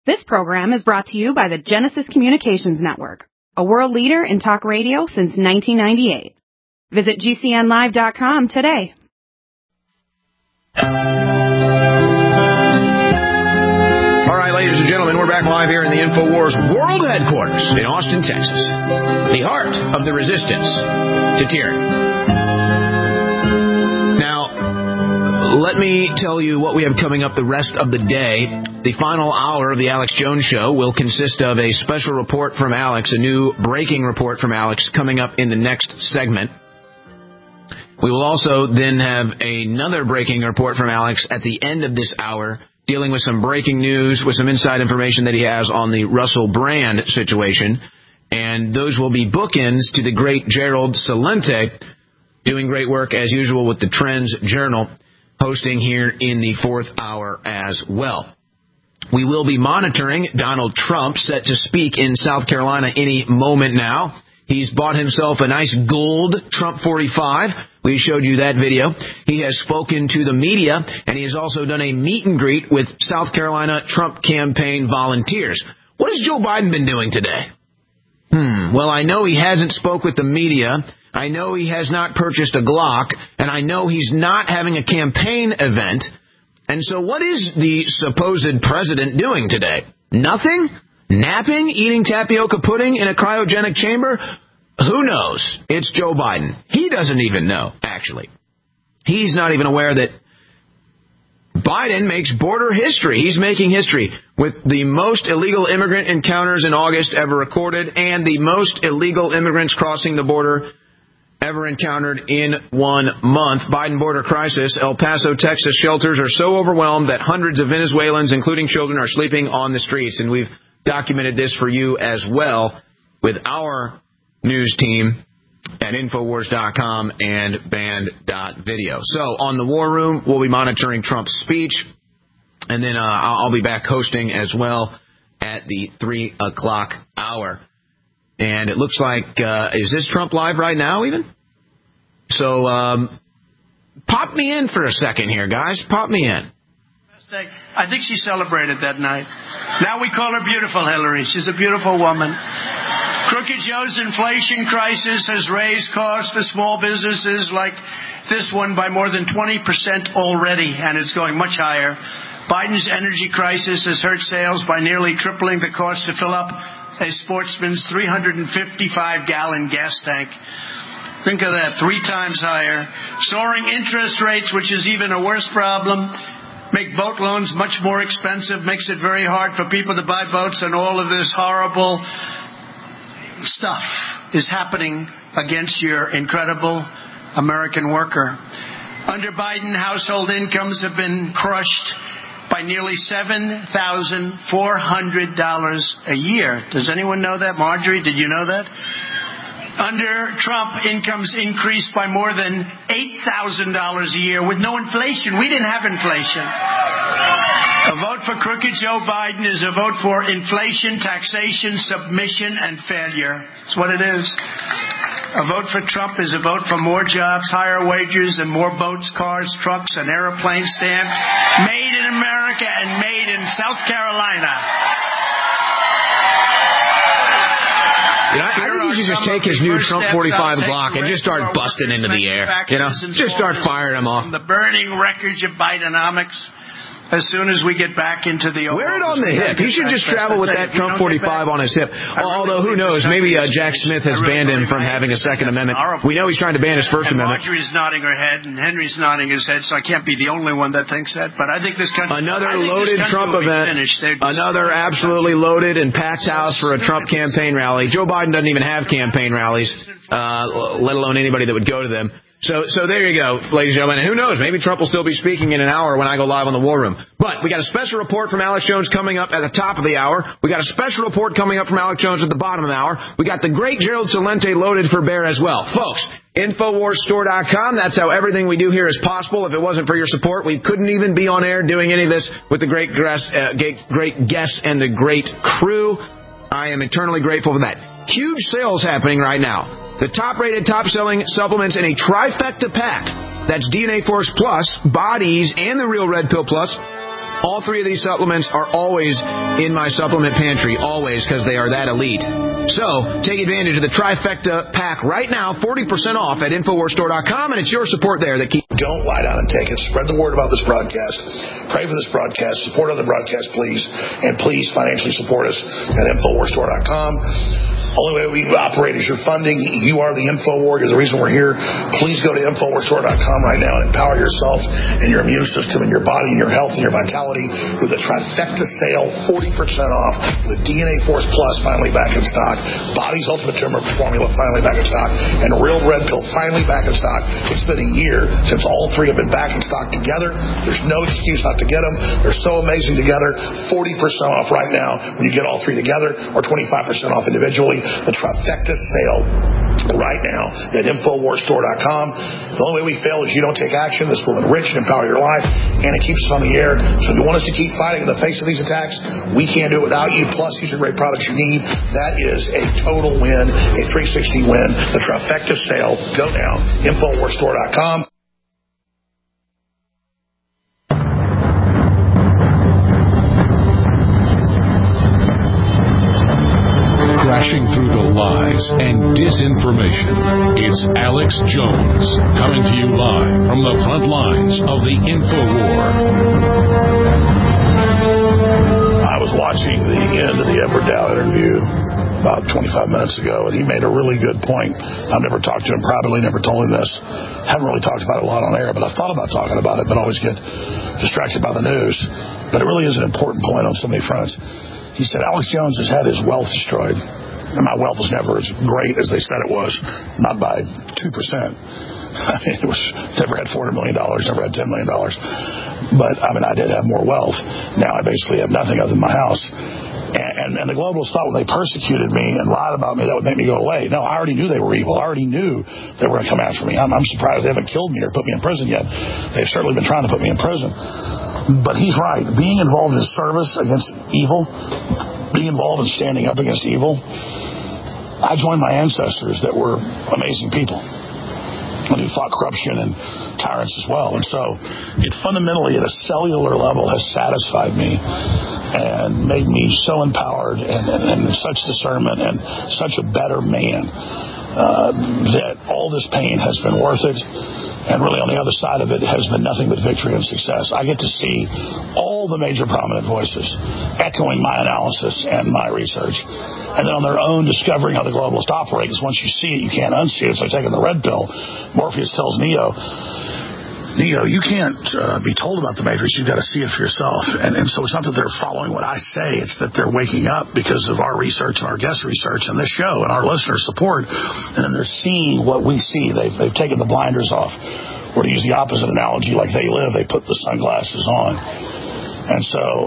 This program is brought to you by the Genesis Communications Network, a world leader in talk radio since 1998. Visit GCNlive.com today. All right, ladies and gentlemen, we're back live here in the InfoWars World Headquarters in Austin, Texas, the heart of the resistance to tyranny. Now, let me tell you what we have coming up the rest of the day. The final hour of the Alex Jones Show will consist of a special report from Alex, a new breaking report from Alex coming up in the next segment. We will also then have another breaking report from Alex at the end of this hour, dealing with some breaking news, with some inside information that he has on the Russell Brand situation. And those will be bookends to the great Gerald Celente, doing great work as usual with the Trends Journal, hosting here in the fourth hour as well. We will be monitoring Donald Trump, set to speak in South Carolina any moment now. He's bought himself a nice gold Trump 45. We showed you that video. He has spoken to the media, and he has also done a meet and greet with South Carolina Trump campaign volunteers. What has Joe Biden been doing today? Well, I know he hasn't spoke with the media. I know he has not purchased a Glock, and I know he's not having a campaign event. And so what is the supposed president doing today? Nothing? Napping? Eating tapioca pudding in a cryogenic chamber? Who knows? It's Joe Biden. He doesn't even know, actually. He's not even aware that Biden makes border history. He's making history with the most illegal immigrant encounters in August ever recorded and the most illegal immigrants crossing the border ever encountered in 1 month. Biden border crisis. El Paso, Texas shelters are so overwhelmed that hundreds of Venezuelans, including children, are sleeping on the streets. And we've documented this for you as well with our news team at Infowars.com and Band.video. So on the War Room, we'll be monitoring Trump's speech. And then I'll be back hosting as well at the 3 o'clock hour. And it looks like, is this Trump Live right now even? So pop me in for a second here, guys. Pop me in. I think she celebrated that night. Now we call her Beautiful Hillary. She's a beautiful woman. Crooked Joe's inflation crisis has raised costs for small businesses like this one by more than 20% already, and it's going much higher. Biden's energy crisis has hurt sales by nearly tripling the cost to fill up a sportsman's 355-gallon gas tank. Think of that, 3 times higher. Soaring interest rates, which is even a worse problem, make boat loans much more expensive, makes it very hard for people to buy boats, and all of this horrible stuff is happening against your incredible American worker. Under Biden, household incomes have been crushed by nearly $7,400 a year. Does anyone know that? Marjorie, did you know that? Under Trump, incomes increased by more than $8,000 a year with no inflation. We didn't have inflation. A vote for crooked Joe Biden is a vote for inflation, taxation, submission, and failure. That's what it is. A vote for Trump is a vote for more jobs, higher wages, and more boats, cars, trucks, and airplanes stamped. Made in America and made in South Carolina. I think he should just take his new Trump 45 Glock and just start busting into the air. Just start firing them off. The burning wreckage of Bidenomics. As soon as we get back into the... Wear it on the hip. He should just travel with that Trump 45 on his hip. Although, who knows, maybe Jack Smith has banned him from having a Second Amendment. We know he's trying to ban his First Amendment. Marjorie's nodding her head, and Henry's nodding his head, so I can't be the only one that thinks that. But I think this country... Another loaded Trump event. Another absolutely loaded and packed house for a Trump campaign rally. Joe Biden doesn't even have campaign rallies, let alone anybody that would go to them. So there you go, ladies and gentlemen. And who knows, maybe Trump will still be speaking in an hour when I go live on the War Room. But we got a special report from Alex Jones coming up at the top of the hour. We got a special report coming up from Alex Jones at the bottom of the hour. We got the great Gerald Celente loaded for bear as well. Folks, InfoWarsStore.com. That's how everything we do here is possible. If it wasn't for your support, we couldn't even be on air doing any of this with the great guests and the great crew. I am eternally grateful for that. Huge sales happening right now. The top-rated, top-selling supplements in a trifecta pack. That's DNA Force Plus, Bodies, and the Real Red Pill Plus All three of these supplements are always in my supplement pantry, always, because they are that elite. So, take advantage of the Trifecta pack right now, 40% off at InfoWarsStore.com, and it's your support there that keeps... Don't lie down and take it. Spread the word about this broadcast. Pray for this broadcast. Support other broadcasts, please. And please financially support us at InfoWarsStore.com. Only way we operate is your funding. You are the InfoWar. You're the reason we're here. Please go to InfoWarsStore.com right now and empower yourself and your immune system and your body and your health and your vitality with the Trifecta sale, 40% off. With DNA Force Plus finally back in stock. Body's Ultimate Turmeric Formula finally back in stock. And Real Red Pill finally back in stock. It's been a year since all three have been back in stock together. There's no excuse not to get them. They're so amazing together. 40% off right now when you get all three together, or 25% off individually. The Trifecta sale right now at InfoWarsStore.com. The only way we fail is you don't take action. This will enrich and empower your life, and it keeps us on the air. So if you want us to keep fighting in the face of these attacks, we can't do it without you. Plus, these are great products you need. That is a total win, a 360 win. The Trifecta sale. Go now. InfoWarsStore.com. Crashing through the lies and disinformation. It's Alex Jones, coming to you live from the front lines of the InfoWar. I was watching the end of the Edward Dow interview about 25 minutes ago, and he made a really good point. I've never talked to him privately, never told him this. Haven't really talked about it a lot on air, but I've thought about talking about it, but always get distracted by the news. But it really is an important point on so many fronts. He said, Alex Jones has had his wealth destroyed. And my wealth was never as great as they said it was, not by 2%. It was never had $400 million, never had $10 million. But, I did have more wealth. Now I basically have nothing other than my house. And the globalists thought when they persecuted me and lied about me, that would make me go away. No, I already knew they were evil. I already knew they were going to come after me. I'm surprised they haven't killed me or put me in prison yet. They've certainly been trying to put me in prison. But he's right. Being involved in service against evil, being involved in standing up against evil, I joined my ancestors that were amazing people and who fought corruption and tyrants as well. And so it fundamentally, at a cellular level, has satisfied me and made me so empowered and such discernment and such a better man that all this pain has been worth it. And really on the other side of it has been nothing but victory and success. I get to see all the major prominent voices echoing my analysis and my research. And then on their own discovering how the globalists operate, because once you see it, you can't unsee it. It's like taking the red pill. Morpheus tells Neo, you can't be told about the Matrix. You've got to see it for yourself. And so it's not that they're following what I say. It's that they're waking up because of our research and our guest research and this show and our listener support. And then they're seeing what we see. They've taken the blinders off. Or to use the opposite analogy, like they live, they put the sunglasses on. And so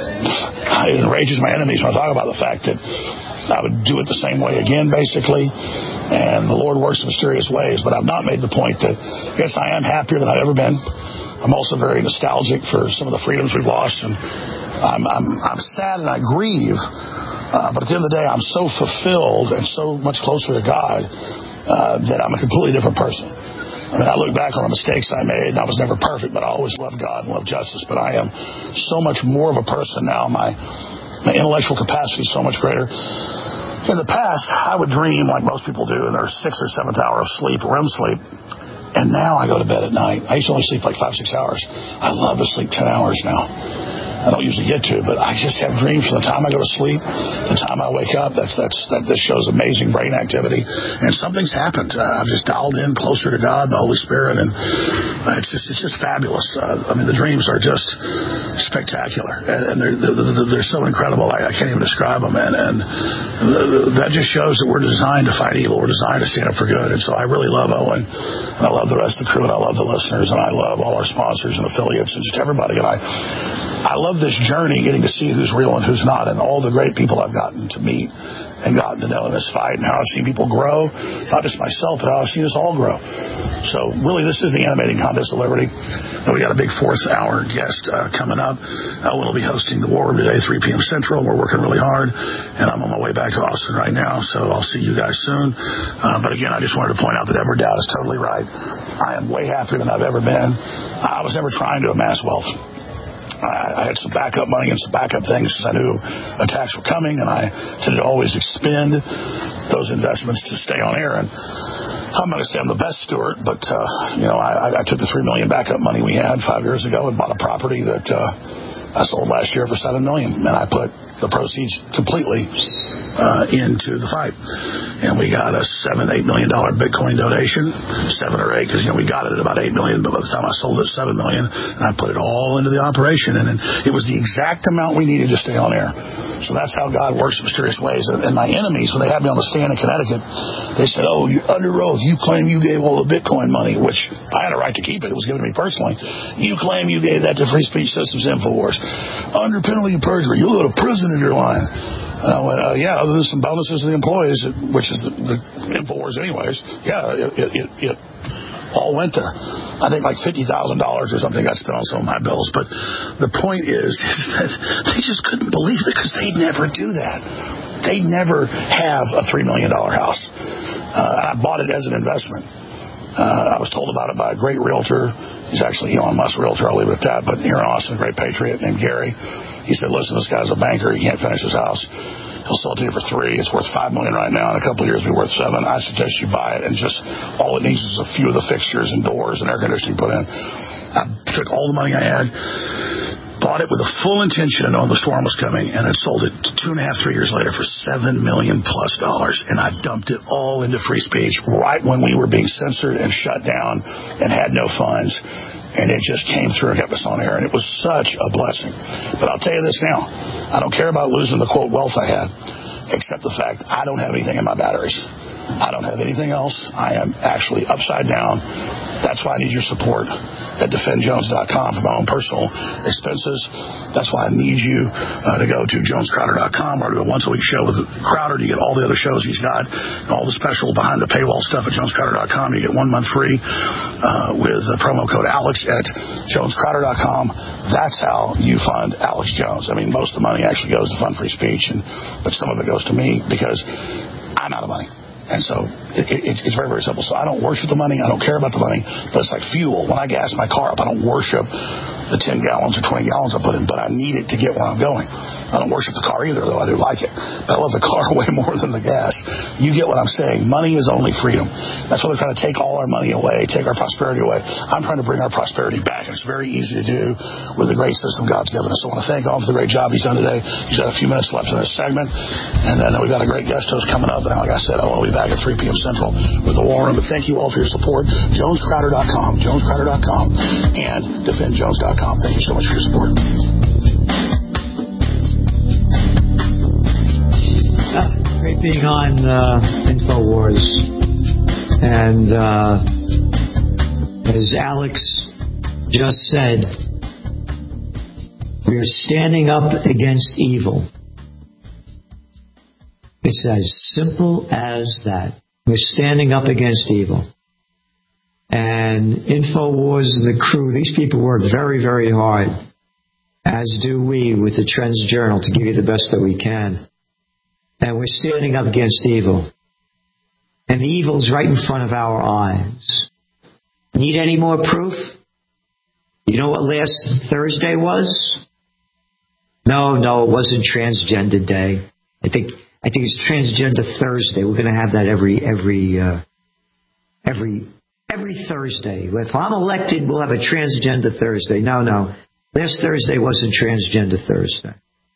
it enrages my enemies when I talk about the fact that I would do it the same way again, basically. And the Lord works in mysterious ways. But I've not made the point that, yes, I am happier than I've ever been. I'm also very nostalgic for some of the freedoms we've lost. And I'm sad and I grieve. But at the end of the day, I'm so fulfilled and so much closer to God that I'm a completely different person. I look back on the mistakes I made, and I was never perfect, but I always loved God and loved justice. But I am so much more of a person now. My intellectual capacity is so much greater. In the past, I would dream like most people do in their 6th or 7th hour of sleep, REM sleep. And now I go to bed at night. I used to only sleep like 5-6 hours. I love to sleep 10 hours now. I don't usually get to, but I just have dreams from the time I go to sleep, the time I wake up. That shows amazing brain activity, and something's happened. I've just dialed in closer to God, the Holy Spirit, and it's just fabulous. The dreams are just spectacular, and they're so incredible. I can't even describe them, and that just shows that we're designed to fight evil. We're designed to stand up for good, and so I really love Owen, and I love the rest of the crew, and I love the listeners, and I love all our sponsors and affiliates, and just everybody. And I love this journey, getting to see who's real and who's not, and all the great people I've gotten to meet and gotten to know in this fight, and how I've seen people grow, not just myself, but how I've seen us all grow. So really, this is the Animating Contest of Liberty. And we got a big 4th hour guest coming up. We'll be hosting the War Room today, 3 p.m. Central. We're working really hard, and I'm on my way back to Austin right now, so I'll see you guys soon. But again, I just wanted to point out that Edward Dowd is totally right. I am way happier than I've ever been. I was never trying to amass wealth. I had some backup money and some backup things because I knew attacks were coming, and I tended to always expend those investments to stay on air. And I'm not going to say I'm the best steward, but I took the $3 million backup money we had 5 years ago and bought a property that I sold last year for $7 million, and I put the proceeds completely into the fight. And we got a $7-8 million Bitcoin donation, 7 or 8, because we got it at about $8 million, but by the time I sold it at $7 million, and I put it all into the operation, and it was the exact amount we needed to stay on air. So that's how God works in mysterious ways. And my enemies, when they had me on the stand in Connecticut, they said, "Oh, you're under oath. You claim you gave all the Bitcoin money," which I had a right to keep it. It was given to me personally. "You claim you gave that to Free Speech Systems Infowars. Under penalty of perjury, you'll go to prison if you're lying." And I went, "Yeah, other than some bonuses to the employees, which is the Infowars anyways, yeah, it all went there." I think like $50,000 or something got spent on some of my bills. But the point is that they just couldn't believe it because they'd never do that. They'd never have a $3 million house. I bought it as an investment. I was told about it by a great realtor. He's actually Elon Musk realtor. I'll leave it at that. But here in Austin, a great patriot named Gary. He said, "Listen, this guy's a banker. He can't finish his house. He'll sell it to you for $3 million. It's worth $5 million right now. In a couple of years, it'll be worth $7 million. I suggest you buy it, and just all it needs is a few of the fixtures and doors and air conditioning put in." I took all the money I had, bought it with a full intention of knowing the storm was coming, and I sold it 2.5, 3 years later for $7 million plus. And I dumped it all into free speech right when we were being censored and shut down and had no funds. And it just came through and kept us on air. And it was such a blessing. But I'll tell you this now. I don't care about losing the, quote, wealth I had, except the fact I don't have anything in my batteries. I don't have anything else. I am actually upside down. That's why I need your support at defendjones.com for my own personal expenses. That's why I need you to go to jonescrowder.com or do a once-a-week show with Crowder to get all the other shows he's got, and all the special behind-the-paywall stuff at jonescrowder.com. You get 1 month free with the promo code Alex at jonescrowder.com. That's how you fund Alex Jones. I mean, most of the money actually goes to fund free speech, but some of it goes to me because I'm out of money. And so it's very, very simple. So I don't worship the money. I don't care about the money. But it's like fuel. When I gas my car up, I don't worship the 10 gallons or 20 gallons I put in, but I need it to get where I'm going. I don't worship the car either, though I do like it. But I love the car way more than the gas. You get what I'm saying. Money is only freedom. That's why they're trying to take all our money away, take our prosperity away. I'm trying to bring our prosperity back, and it's very easy to do with the great system God's given us. So I want to thank Owen for the great job he's done today. He's got a few minutes left in this segment, and then we've got a great guest host coming up. And like I said, I'll be back at 3 p.m. Central with the War Room. But thank you all for your support. JonesCrowder.com, JonesCrowder.com, and DefendJones.com. Thank you so much for your support. Great being on InfoWars. And as Alex just said, we are standing up against evil. It's as simple as that. We're standing up against evil. And InfoWars, the crew, these people work very, very hard, as do we with the Trends Journal, to give you the best that we can. And we're standing up against evil. And the evil's right in front of our eyes. Need any more proof? You know what last Thursday was? No, it wasn't Transgender Day. I think it's Transgender Thursday. We're going to have that every Thursday. If I'm elected, we'll have a Transgender Thursday. No. Last Thursday wasn't Transgender Thursday.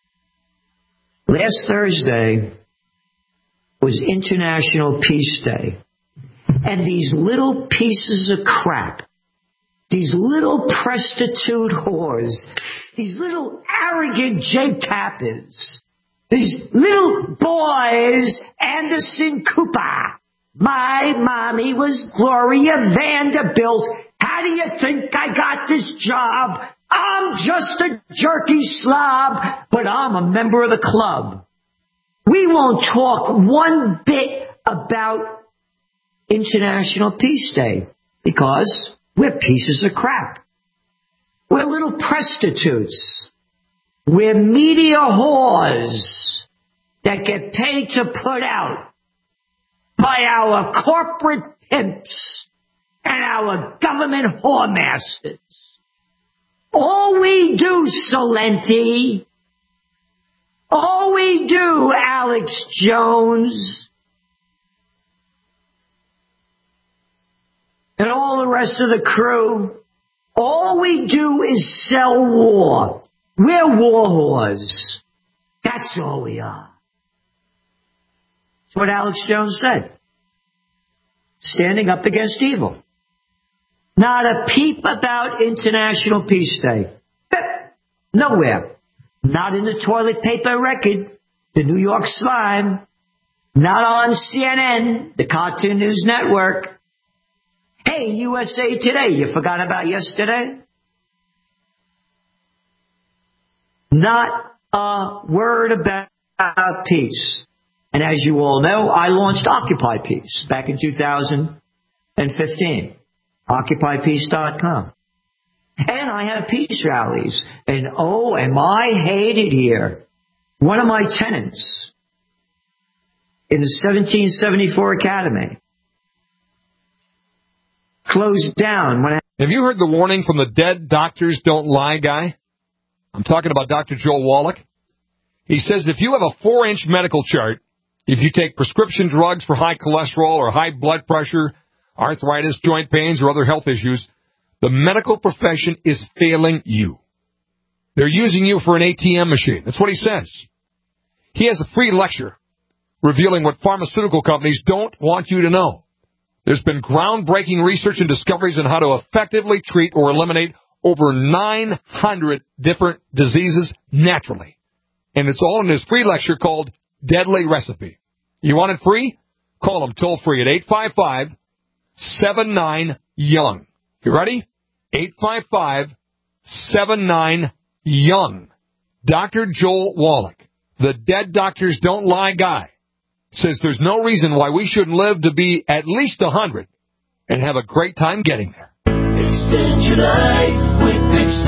Last Thursday was International Peace Day. And these little pieces of crap, these little prostitute whores, these little arrogant J-tappers, these little boys, Anderson Cooper. My mommy was Gloria Vanderbilt. How do you think I got this job? I'm just a jerky slob, but I'm a member of the club. We won't talk one bit about International Peace Day because we're pieces of crap. We're little prostitutes. We're media whores that get paid to put out by our corporate pimps and our government whoremasters. All we do, Salenti, all we do, Alex Jones, and all the rest of the crew, all we do is sell war. We're war whores. That's all we are. That's what Alex Jones said. Standing up against evil. Not a peep about International Peace Day. Nowhere. Not in the toilet paper record, the New York Slime. Not on CNN, the Cartoon News Network. Hey, USA Today, you forgot about yesterday? Not a word about peace. And as you all know, I launched Occupy Peace back in 2015. OccupyPeace.com. And I have peace rallies. And oh, am I hated here. One of my tenants in the 1774 Academy closed down. Have you heard the warning from the Dead Doctors Don't Lie guy? I'm talking about Dr. Joel Wallach. He says if you have a 4-inch medical chart, if you take prescription drugs for high cholesterol or high blood pressure, arthritis, joint pains, or other health issues, the medical profession is failing you. They're using you for an ATM machine. That's what he says. He has a free lecture revealing what pharmaceutical companies don't want you to know. There's been groundbreaking research and discoveries on how to effectively treat or eliminate over 900 different diseases naturally. And it's all in his free lecture called Deadly Recipe. You want it free? Call him toll free at 855-79-YOUNG. You ready? 855-79-YOUNG. Dr. Joel Wallach, the Dead Doctors Don't Lie guy, says there's no reason why we shouldn't live to be at least 100 and have a great time getting there. Extend your life with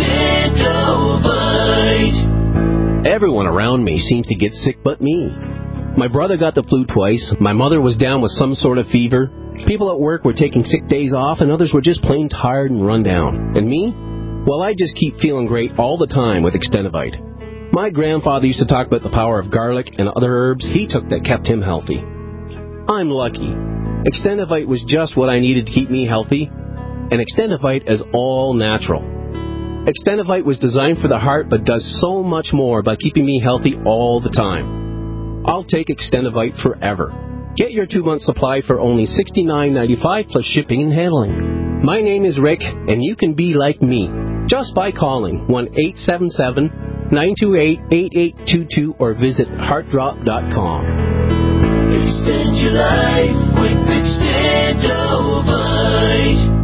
Extendovite. Everyone around me seems to get sick but me. My brother got the flu twice. My mother was down with some sort of fever. People at work were taking sick days off, and others were just plain tired and run down. And me? Well, I just keep feeling great all the time with Extendovite. My grandfather used to talk about the power of garlic and other herbs he took that kept him healthy. I'm lucky. Extendovite was just what I needed to keep me healthy, and Extendovite is all natural. Extendovite was designed for the heart but does so much more by keeping me healthy all the time. I'll take Extendovite forever. Get your 2-month supply for only $69.95 plus shipping and handling. My name is Rick, and you can be like me just by calling 1-877-928-8822 or visit heartdrop.com. Extend your life with Extendovite.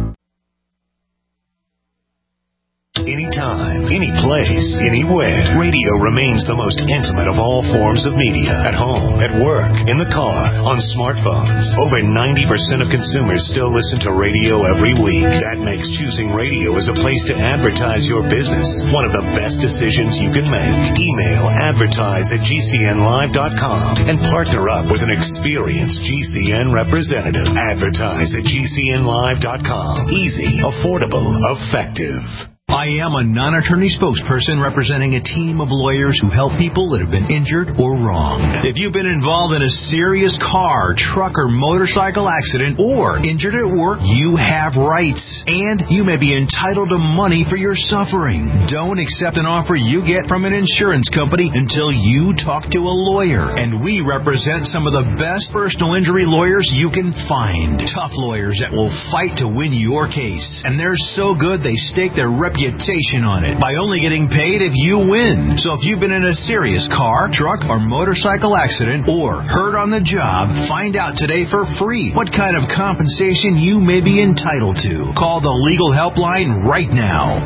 Anytime, any place, anywhere. Radio remains the most intimate of all forms of media. At home, at work, in the car, on smartphones. Over 90% of consumers still listen to radio every week. That makes choosing radio as a place to advertise your business one of the best decisions you can make. Email advertise@gcnlive.com and partner up with an experienced GCN representative. Advertise@gcnlive.com. Easy, affordable, effective. I am a non-attorney spokesperson representing a team of lawyers who help people that have been injured or wronged. If you've been involved in a serious car, truck, or motorcycle accident or injured at work, you have rights, and you may be entitled to money for your suffering. Don't accept an offer you get from an insurance company until you talk to a lawyer, and we represent some of the best personal injury lawyers you can find. Tough lawyers that will fight to win your case, and they're so good they stake their reputation on it by only getting paid if you win. So if you've been in a serious car, truck, or motorcycle accident or hurt on the job, find out today for free what kind of compensation you may be entitled to. Call the legal helpline right now.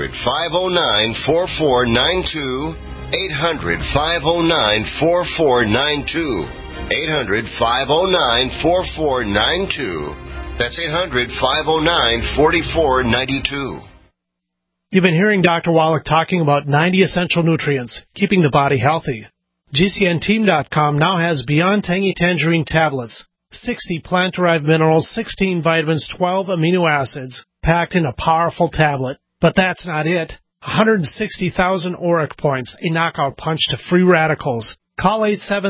800-509-4492. 800-509-4492. 800-509-4492. That's 800-509-4492. You've been hearing Dr. Wallach talking about 90 essential nutrients, keeping the body healthy. GCNteam.com now has Beyond Tangy Tangerine tablets, 60 plant-derived minerals, 16 vitamins, 12 amino acids, packed in a powerful tablet. But that's not it. 160,000 auric points, a knockout punch to free radicals. Call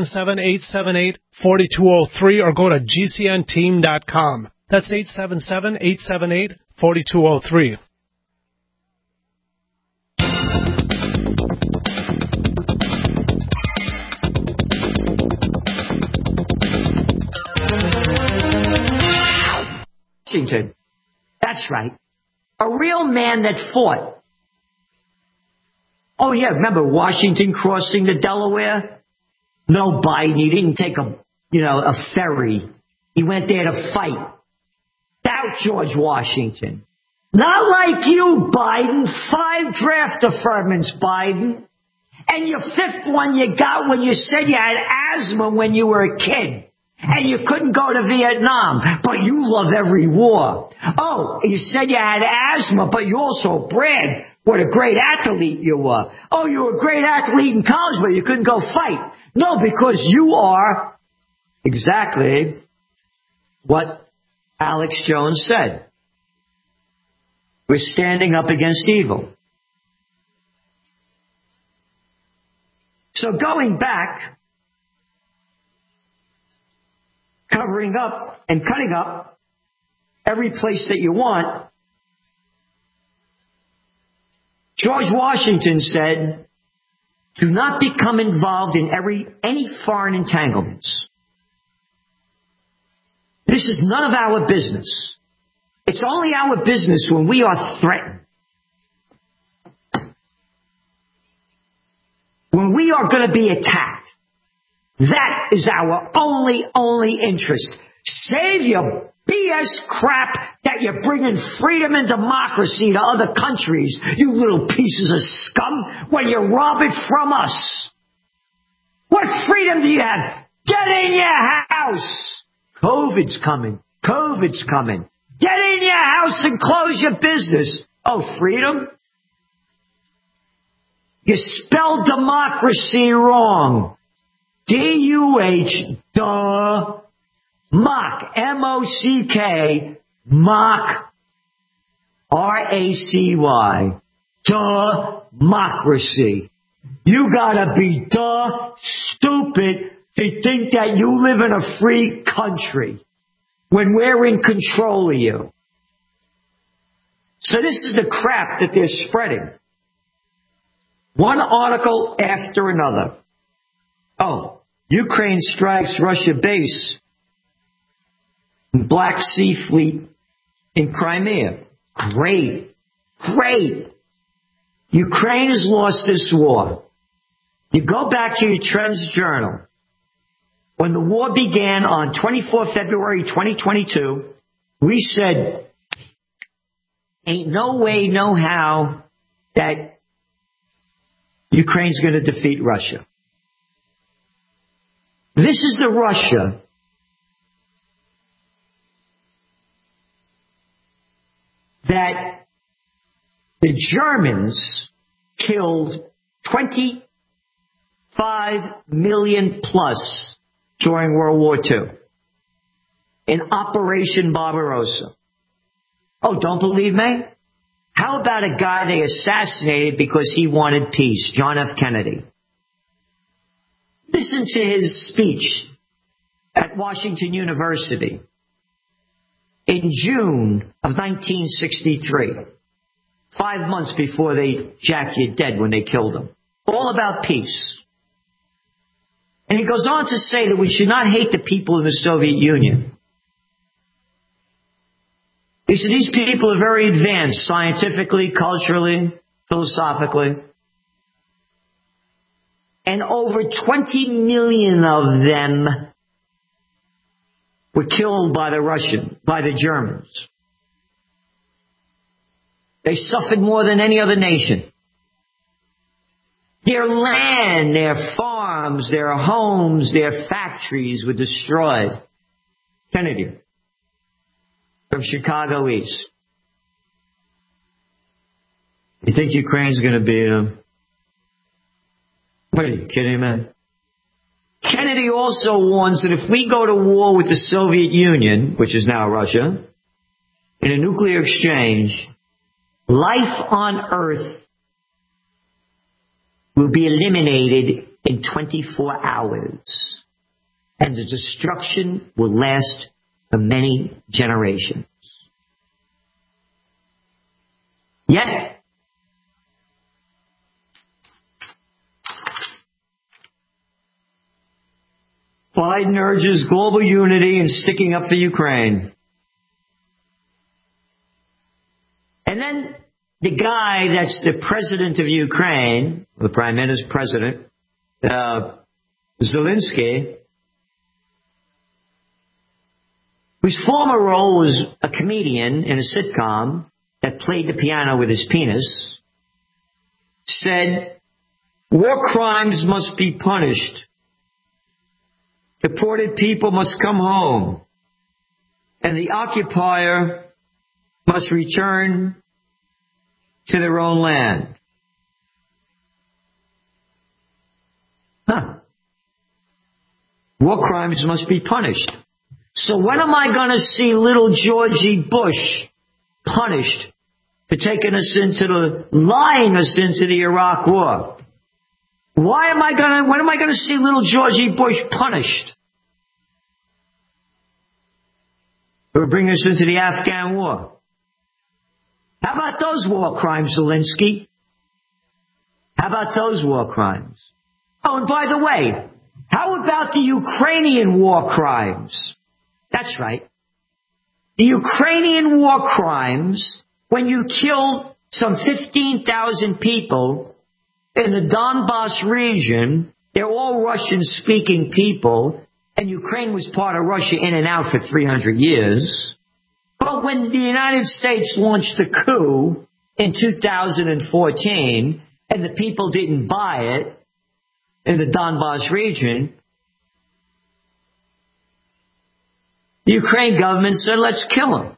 877-878-4203 or go to GCNteam.com. That's 877-878-4203. Washington. That's right. A real man that fought. Oh, yeah, remember Washington crossing the Delaware? No, Biden, he didn't take a ferry. He went there to fight. Doubt George Washington. Not like you, Biden. 5 draft deferments, Biden. And your 5th one you got when you said you had asthma when you were a kid. And you couldn't go to Vietnam, but you love every war. Oh, you said you had asthma, but you also bragged what a great athlete you were. Oh, you were a great athlete in college, but you couldn't go fight. No, because you are exactly what Alex Jones said. We're standing up against evil. So going back, covering up and cutting up every place that you want, George Washington said, do not become involved in any foreign entanglements. This is none of our business. It's only our business when we are threatened. When we are going to be attacked. That is our only interest. Save your BS crap that you're bringing freedom and democracy to other countries, you little pieces of scum, when you rob it from us. What freedom do you have? Get in your house. COVID's coming. Get in your house and close your business. Oh, freedom? You spelled democracy wrong. D-U-H, duh, mock, M-O-C-K, mock, R-A-C-Y, democracy. You gotta be stupid to think that you live in a free country when we're in control of you. So this is the crap that they're spreading. One article after another. Oh, Ukraine strikes Russia base in Black Sea Fleet in Crimea. Great. Ukraine has lost this war. You go back to your Trends Journal. When the war began on 24 February 2022, we said, ain't no way, no how that Ukraine's going to defeat Russia. This is the Russia that the Germans killed 25 million plus during World War II in Operation Barbarossa. Oh, don't believe me? How about a guy they assassinated because he wanted peace, John F. Kennedy? Listen to his speech at Washington University in June of 1963, 5 months before they jacked you dead when they killed him. All about peace. And he goes on to say that we should not hate the people of the Soviet Union. He said these people are very advanced scientifically, culturally, philosophically. And over 20 million of them were killed by the Germans. They suffered more than any other nation. Their land, their farms, their homes, their factories were destroyed. Kennedy, from Chicago East. You think Ukraine's going to beat them? What are you kidding, man? Kennedy also warns that if we go to war with the Soviet Union, which is now Russia, in a nuclear exchange, life on Earth will be eliminated in 24 hours. And the destruction will last for many generations. Yet, Biden urges global unity and sticking up for Ukraine. And then the guy that's the president of Ukraine, the prime minister's president, Zelensky, whose former role was a comedian in a sitcom that played the piano with his penis, said, war crimes must be punished. Deported people must come home. And the occupier must return to their own land. War crimes must be punished. So when am I going to see little Georgie Bush punished for lying us into the Iraq War? When am I going to see little Georgie Bush punished for bringing us into the Afghan war? How about those war crimes, Zelensky? How about those war crimes? Oh, and by the way, how about the Ukrainian war crimes? That's right. The Ukrainian war crimes, when you killed some 15,000 people in the Donbass region, they're all Russian-speaking people, and Ukraine was part of Russia in and out for 300 years. But when the United States launched the coup in 2014, and the people didn't buy it in the Donbass region, the Ukraine government said, let's kill them.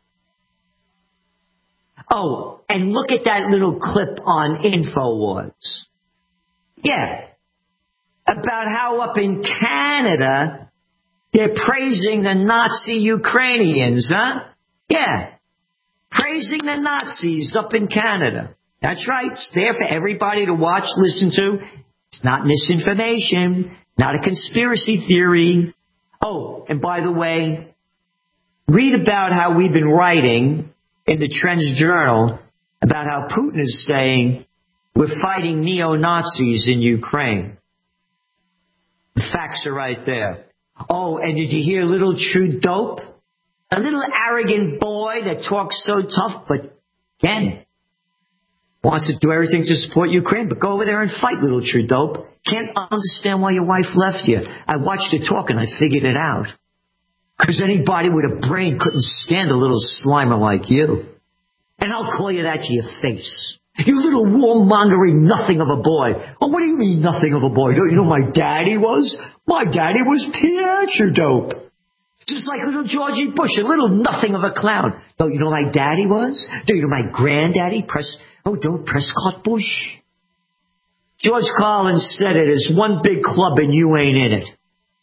Oh, and look at that little clip on InfoWars. Yeah. About how up in Canada, they're praising the Nazi Ukrainians, huh? Yeah. Praising the Nazis up in Canada. That's right. It's there for everybody to watch, listen to. It's not misinformation, not a conspiracy theory. Oh, and by the way, read about how we've been writing in the Trends Journal about how Putin is saying we're fighting neo-Nazis in Ukraine. The facts are right there. Oh, and did you hear little Trudeau? A little arrogant boy that talks so tough, but again, wants to do everything to support Ukraine, but go over there and fight, little Trudeau. Can't understand why your wife left you. I watched her talk and I figured it out. Because anybody with a brain couldn't stand a little slimer like you. And I'll call you that to your face. You little warmongering nothing of a boy. Oh, what do you mean nothing of a boy? Don't you know my daddy was? My daddy was Pierre Trudeau. Just like little Georgie Bush, a little nothing of a clown. Don't you know my daddy was? Don't you know my granddaddy? Prescott Bush. George Collins said it is one big club and you ain't in it.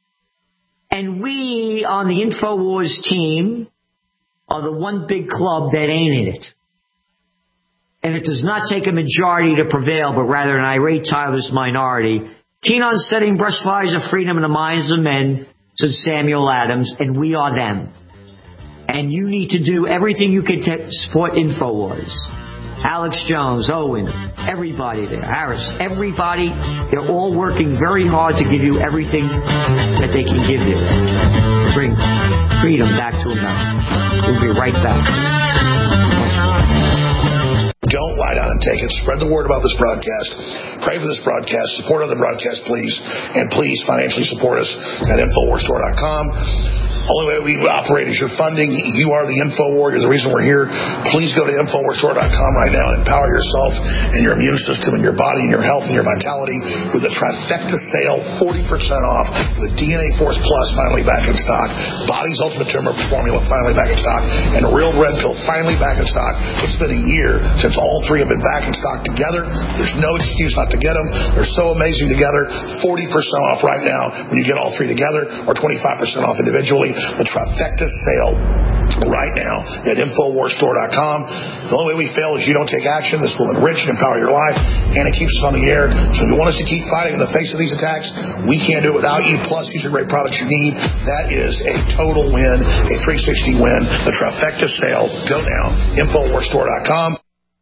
And we on the InfoWars team are the one big club that ain't in it. And it does not take a majority to prevail, but rather an irate, tireless minority. Keen on setting brush fires of freedom in the minds of men, said Samuel Adams, and we are them. And you need to do everything you can to support InfoWars. Alex Jones, Owen, everybody there, Harris, everybody, they're all working very hard to give you everything that they can give you. Bring freedom back to America. We'll be right back. Don't lie down and take it. Spread the word about this broadcast. Pray for this broadcast. Support other broadcasts, please. And please financially support us at InfoWarsStore.com. Only way we operate is your funding. You are the InfoWar. You're the reason we're here. Please go to InfoWarsStore.com right now and empower yourself and your immune system and your body and your health and your vitality with a trifecta sale, 40% off, with DNA Force Plus finally back in stock, Body's Ultimate Tumor Formula finally back in stock, and Real Red Pill finally back in stock. It's been a year since all three have been back in stock together. There's no excuse not to get them. They're so amazing together. 40% off right now when you get all three together, or 25% off individually. The trifecta sale right now at InfoWarsStore.com. The only way we fail is you don't take action. This will enrich and empower your life, and it keeps us on the air. So if you want us to keep fighting in the face of these attacks, we can't do it without you. Plus, these are great products you need. That is a total win, a 360 win, the trifecta sale. Go now, InfoWarsStore.com.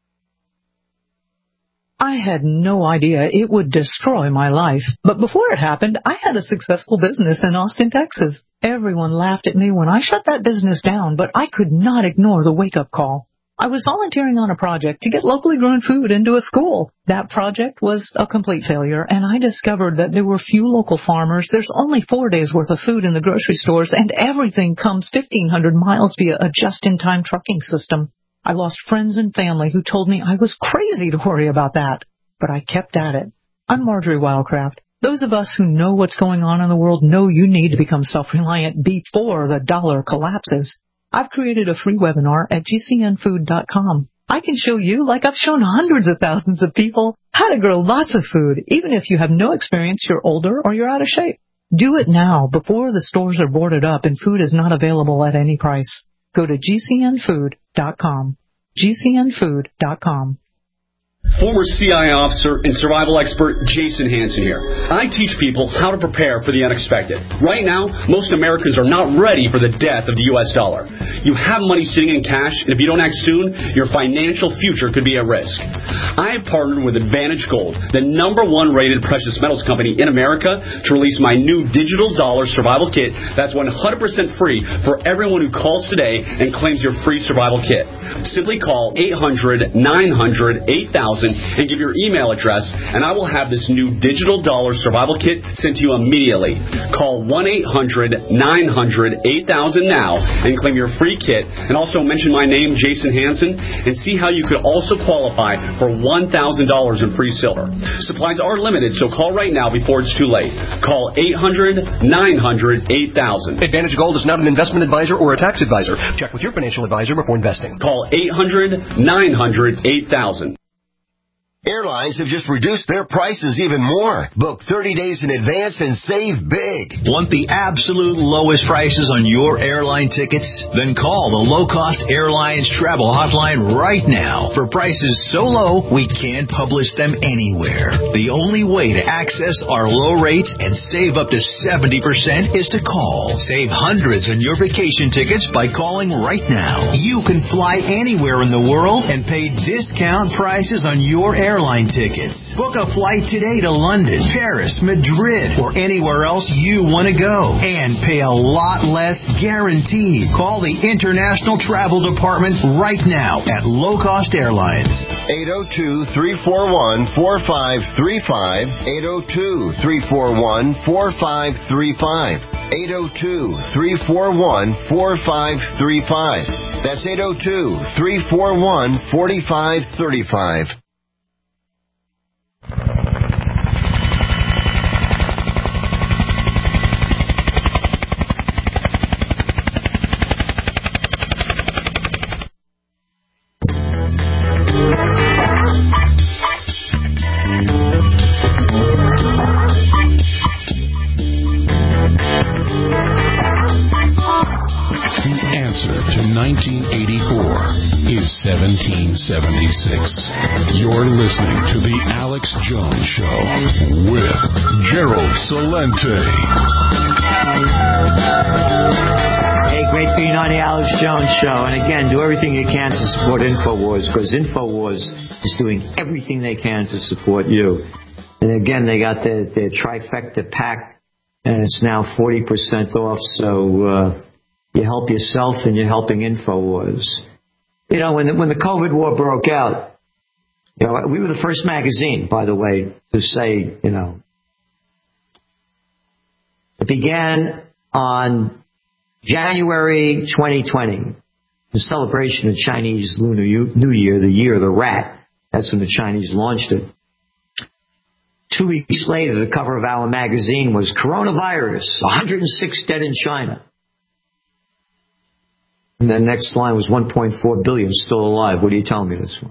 I had no idea it would destroy my life. But before it happened, I had a successful business in Austin, Texas. Everyone laughed at me when I shut that business down, but I could not ignore the wake-up call. I was volunteering on a project to get locally grown food into a school. That project was a complete failure, and I discovered that there were few local farmers. There's only 4 days' worth of food in the grocery stores, and everything comes 1,500 miles via a just-in-time trucking system. I lost friends and family who told me I was crazy to worry about that, but I kept at it. I'm Marjorie Wildcraft. Those of us who know what's going on in the world know you need to become self-reliant before the dollar collapses. I've created a free webinar at GCNfood.com. I can show you, like I've shown hundreds of thousands of people, how to grow lots of food, even if you have no experience, you're older, or you're out of shape. Do it now, before the stores are boarded up and food is not available at any price. Go to GCNfood.com. GCNfood.com. Former CIA officer and survival expert Jason Hansen here. I teach people how to prepare for the unexpected. Right now, most Americans are not ready for the death of the U.S. dollar. You have money sitting in cash, and if you don't act soon, your financial future could be at risk. I have partnered with Advantage Gold, the #1 rated precious metals company in America, to release my new digital dollar survival kit that's 100% free for everyone who calls today and claims your free survival kit. Simply call 800-900-8000 and give your email address, and I will have this new digital dollar survival kit sent to you immediately. Call 1-800-900-8000 now and claim your free kit, and also mention my name, Jason Hansen, and see how you could also qualify for $1,000 in free silver. Supplies are limited, so call right now before it's too late. Call 800-900-8000. Advantage Gold is not an investment advisor or a tax advisor. Check with your financial advisor before investing. Call 800-900-8000. Airlines have just reduced their prices even more. Book 30 days in advance and save big. Want the absolute lowest prices on your airline tickets? Then call the Low Cost Airlines Travel Hotline right now for prices so low we can't publish them anywhere. The only way to access our low rates and save up to 70% is to call. Save hundreds on your vacation tickets by calling right now. You can fly anywhere in the world and pay discount prices on your airline tickets. Book a flight today to London, Paris, Madrid, or anywhere else you want to go, and pay a lot less guaranteed. Call the International Travel Department right now at Low Cost Airlines. 802-341-4535. 802-341-4535. 802-341-4535. That's 802-341-4535. The answer to 1984 is 1776. You're listening to The Alex Jones Show with Gerald Celente. Hey, great being on The Alex Jones Show. And again, do everything you can to support InfoWars, because InfoWars is doing everything they can to support you. And again, they got their trifecta pack, and it's now 40% off. So you help yourself and you're helping InfoWars. You know, when the COVID war broke out, you know, we were the first magazine, by the way, to say, you know, it began on January 2020, the celebration of Chinese Lunar New Year, the year of the rat. That's when the Chinese launched it. 2 weeks later, the cover of our magazine was coronavirus, 106 dead in China. And the next line was 1.4 billion still alive. What are you telling me this for?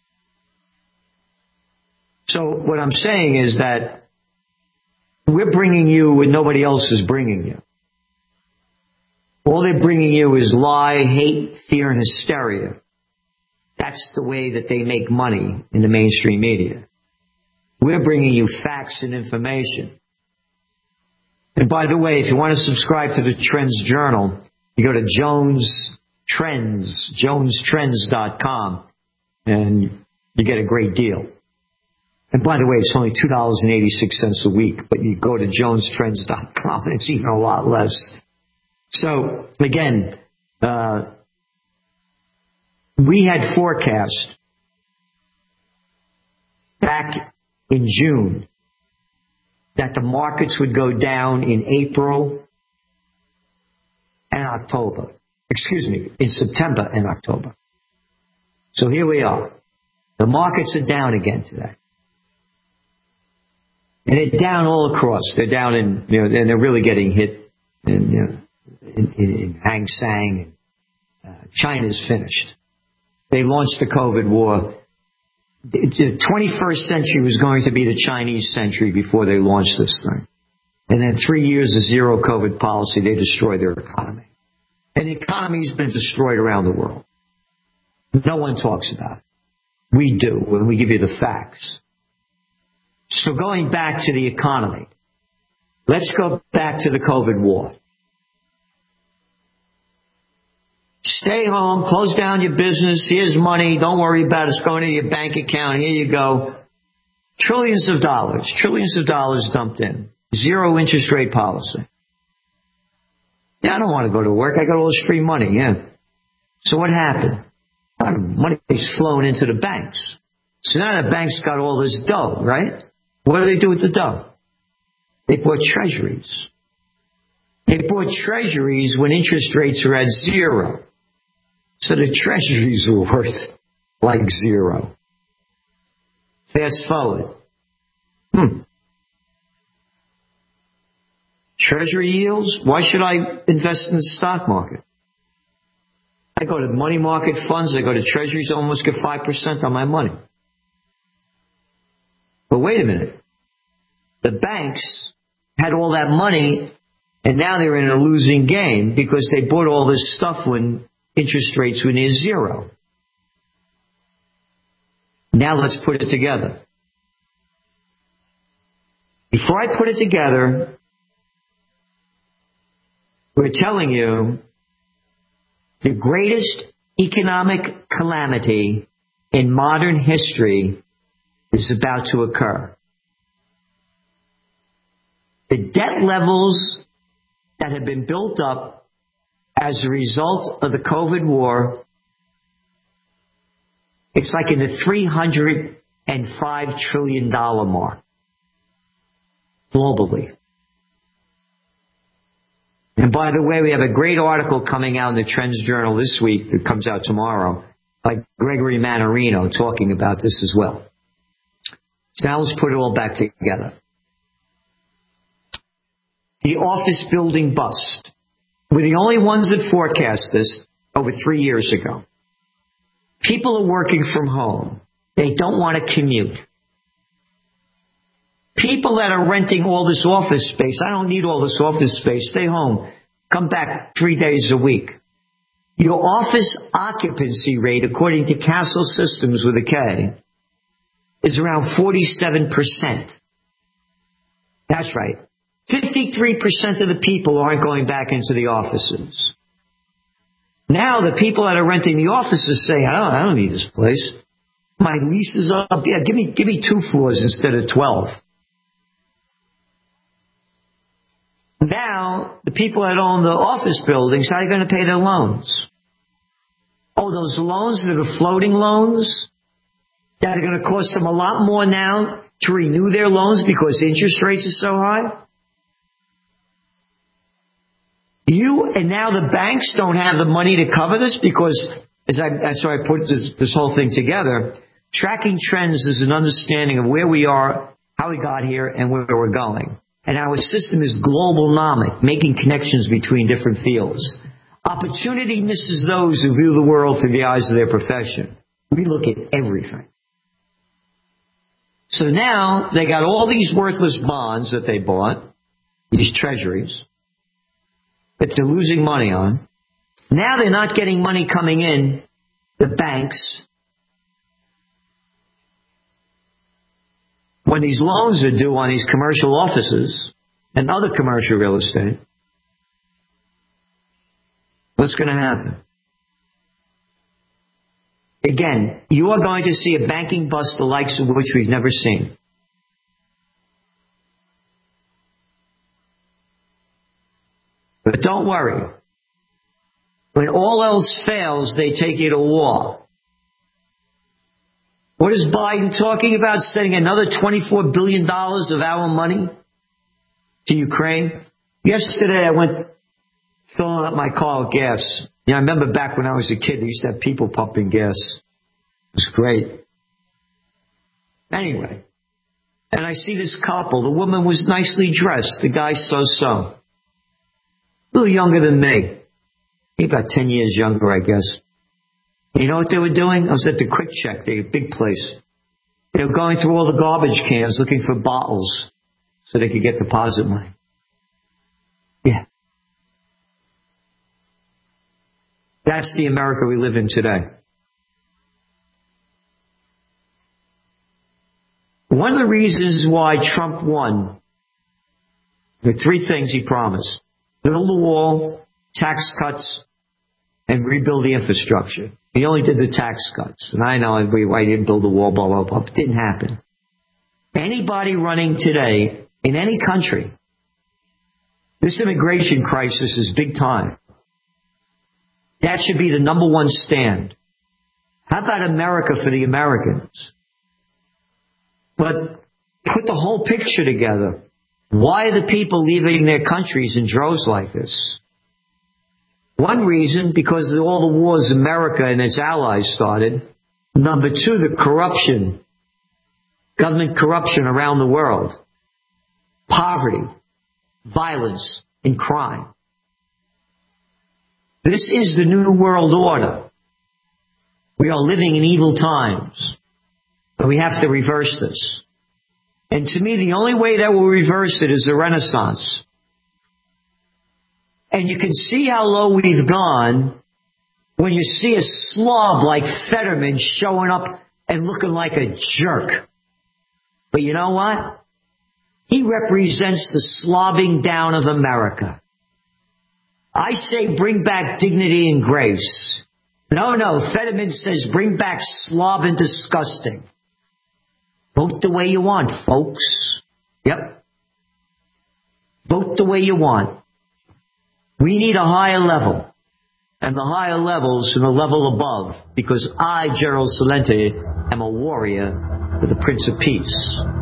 So what I'm saying is that we're bringing you what nobody else is bringing you. All they're bringing you is lie, hate, fear, and hysteria. That's the way that they make money in the mainstream media. We're bringing you facts and information. And by the way, if you want to subscribe to the Trends Journal, you go to jonestrends.com, and you get a great deal. And by the way, it's only $2.86 a week, but you go to jonestrends.com, and it's even a lot less. So, again, we had forecast back in June that the markets would go down in April and October. In September and October. So here we are. The markets are down again today. And they're down all across. They're down in, and they're really getting hit in Hang Seng. China's finished. They launched the COVID war. The 21st century was going to be the Chinese century before they launched this thing. And then 3 years of zero COVID policy, they destroyed their economy. And the economy's been destroyed around the world. No one talks about it. We do, when we give you the facts. So going back to the economy, let's go back to the COVID war. Stay home, close down your business, here's money, don't worry about it, it's going to your bank account, here you go. Trillions of dollars dumped in. Zero interest rate policy. Yeah, I don't want to go to work, I got all this free money, yeah. So what happened? Money's flowing into the banks. So now the banks got all this dough, right? What do they do with the dough? They bought treasuries. They bought treasuries when interest rates are at zero. So the treasuries were worth like zero. Fast forward. Treasury yields? Why should I invest in the stock market? I go to money market funds, I go to treasuries, I almost get 5% on my money. But wait a minute. The banks had all that money, and now they're in a losing game because they bought all this stuff when interest rates were near zero. Now let's put it together. Before I put it together, we're telling you the greatest economic calamity in modern history is about to occur. The debt levels that have been built up as a result of the COVID war, it's like in the $305 trillion mark globally. And by the way, we have a great article coming out in the Trends Journal this week that comes out tomorrow by Gregory Mannarino talking about this as well. So now let's put it all back together. The office building bust. We're the only ones that forecast this over 3 years ago. People are working from home. They don't want to commute. People that are renting all this office space, I don't need all this office space, stay home. Come back 3 days a week. Your office occupancy rate, according to Castle Systems with a K, is around 47%. That's right. 53% of the people aren't going back into the offices. Now the people that are renting the offices say, I don't need this place. My lease is up. Yeah, give me 2 floors instead of 12. Now, the people that own the office buildings, how are you going to pay their loans? Oh, those loans that are floating loans that are going to cost them a lot more now to renew their loans because interest rates are so high? And now the banks don't have the money to cover this because, so I put this whole thing together. Tracking trends is an understanding of where we are, how we got here, and where we're going. And our system is globalnomic, making connections between different fields. Opportunity misses those who view the world through the eyes of their profession. We look at everything. So now they got all these worthless bonds that they bought, these treasuries. that they're losing money on. Now they're not getting money coming in, the banks. When these loans are due on these commercial offices and other commercial real estate, what's going to happen? Again, you are going to see a banking bust the likes of which we've never seen. But don't worry. When all else fails, they take you to war. What is Biden talking about? Sending another $24 billion of our money to Ukraine? Yesterday I went filling up my car with gas. I remember back when I was a kid, we used to have people pumping gas. It was great. Anyway, and I see this couple. The woman was nicely dressed. The guy so-so. A little younger than me. Maybe about 10 years younger, I guess. You know what they were doing? I was at the Quick Check, a big place. They were going through all the garbage cans looking for bottles so they could get deposit money. Yeah. That's the America we live in today. One of the reasons why Trump won, there are three things he promised. Build the wall, tax cuts, and rebuild the infrastructure. He only did the tax cuts. And I know why he didn't build the wall, blah, blah, blah. It didn't happen. Anybody running today in any country, this immigration crisis is big time. That should be the number one stand. How about America for the Americans? But put the whole picture together. Why are the people leaving their countries in droves like this? One reason, because of all the wars America and its allies started. Number two, the corruption. Government corruption around the world. Poverty, violence, and crime. This is the new world order. We are living in evil times. But we have to reverse this. And to me, the only way that will reverse it is a renaissance. And you can see how low we've gone when you see a slob like Fetterman showing up and looking like a jerk. But you know what? He represents the slobbing down of America. I say bring back dignity and grace. No, Fetterman says bring back slob and disgusting. Vote the way you want, folks. Yep. Vote the way you want. We need a higher level. And the higher levels from the level above. Because I, Gerald Celente, am a warrior for the Prince of Peace.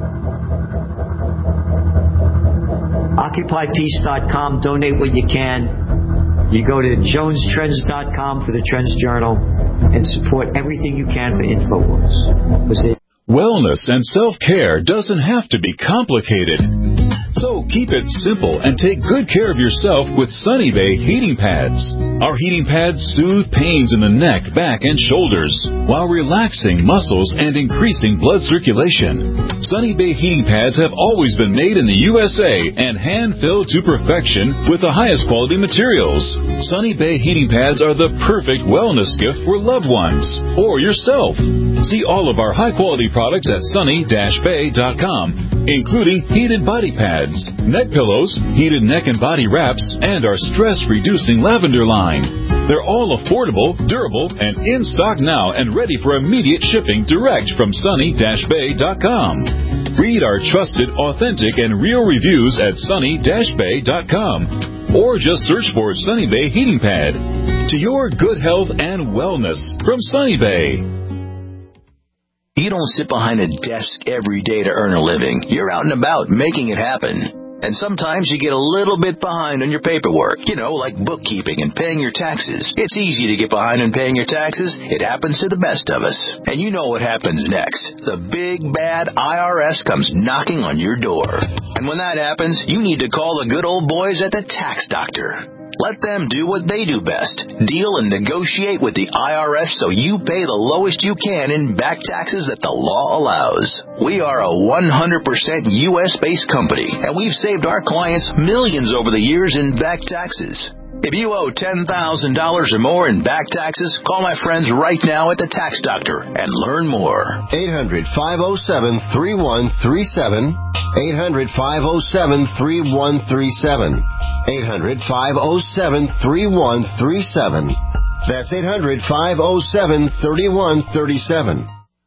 OccupyPeace.com. Donate what you can. You go to JonesTrends.com for the Trends Journal. And support everything you can for InfoWars. Wellness and self-care doesn't have to be complicated. So keep it simple and take good care of yourself with Sunny Bay heating pads. Our heating pads soothe pains in the neck, back, and shoulders while relaxing muscles and increasing blood circulation. Sunny Bay heating pads have always been made in the USA and hand-filled to perfection with the highest quality materials. Sunny Bay heating pads are the perfect wellness gift for loved ones or yourself. See all of our high-quality products at sunny-bay.com, including heated body pads, neck pillows, heated neck and body wraps, and our stress-reducing lavender line. They're all affordable, durable, and in stock now and ready for immediate shipping direct from sunny-bay.com. Read our trusted, authentic, and real reviews at sunny-bay.com or just search for Sunny Bay Heating Pad. To your good health and wellness from Sunny Bay. You don't sit behind a desk every day to earn a living. You're out and about making it happen. And sometimes you get a little bit behind on your paperwork, like bookkeeping and paying your taxes. It's easy to get behind on paying your taxes. It happens to the best of us. And you know what happens next. The big, bad IRS comes knocking on your door. And when that happens, you need to call the good old boys at the Tax Doctor. Let them do what they do best. Deal and negotiate with the IRS so you pay the lowest you can in back taxes that the law allows. We are a 100% U.S.-based company, and we've saved our clients millions over the years in back taxes. If you owe $10,000 or more in back taxes, call my friends right now at the Tax Doctor and learn more. 800-507-3137. 800-507-3137. 800-507-3137. That's 800-507-3137.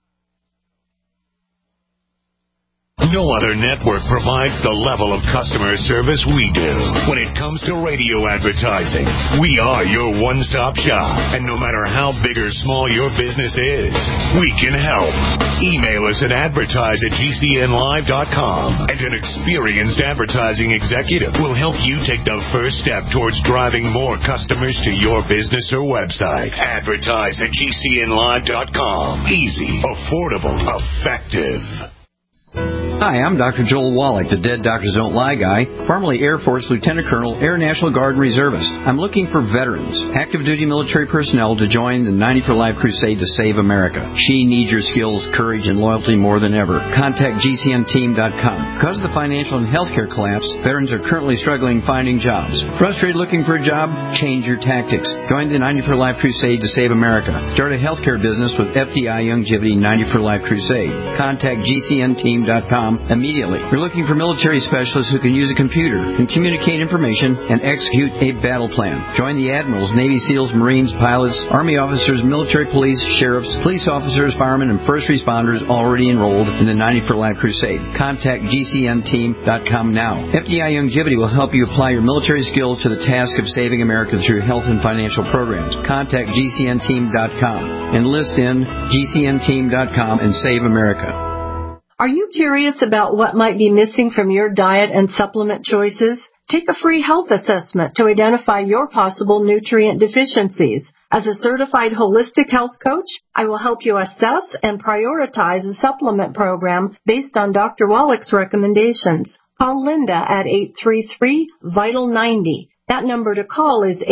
No other network provides the level of customer service we do. When it comes to radio advertising, we are your one-stop shop. And no matter how big or small your business is, we can help. Email us at advertise@gcnlive.com, and an experienced advertising executive will help you take the first step towards driving more customers to your business or website. Advertise@gcnlive.com. Easy, affordable, effective. Hi, I'm Dr. Joel Wallach, the Dead Doctors Don't Lie guy, formerly Air Force Lieutenant Colonel, Air National Guard Reservist. I'm looking for veterans, active duty military personnel to join the 90 for Life crusade to save America. She needs your skills, courage, and loyalty more than ever. Contact GCNteam.com. Because of the financial and healthcare collapse, veterans are currently struggling finding jobs. Frustrated looking for a job? Change your tactics. Join the 90 for Life crusade to save America. Start a healthcare business with FDI Youngevity 90 for Life crusade. Contact GCNteam.com immediately. We're looking for military specialists who can use a computer, can communicate information, and execute a battle plan. Join the admirals, Navy SEALs, Marines, pilots, Army officers, military police, sheriffs, police officers, firemen, and first responders already enrolled in the 90 for Life crusade. Contact GCNteam.com now. FDI Youngevity will help you apply your military skills to the task of saving America through health and financial programs. Contact GCNteam.com. Enlist in GCNteam.com and save America. Are you curious about what might be missing from your diet and supplement choices? Take a free health assessment to identify your possible nutrient deficiencies. As a certified holistic health coach, I will help you assess and prioritize a supplement program based on Dr. Wallach's recommendations. Call Linda at 833-VITAL-90. That number to call is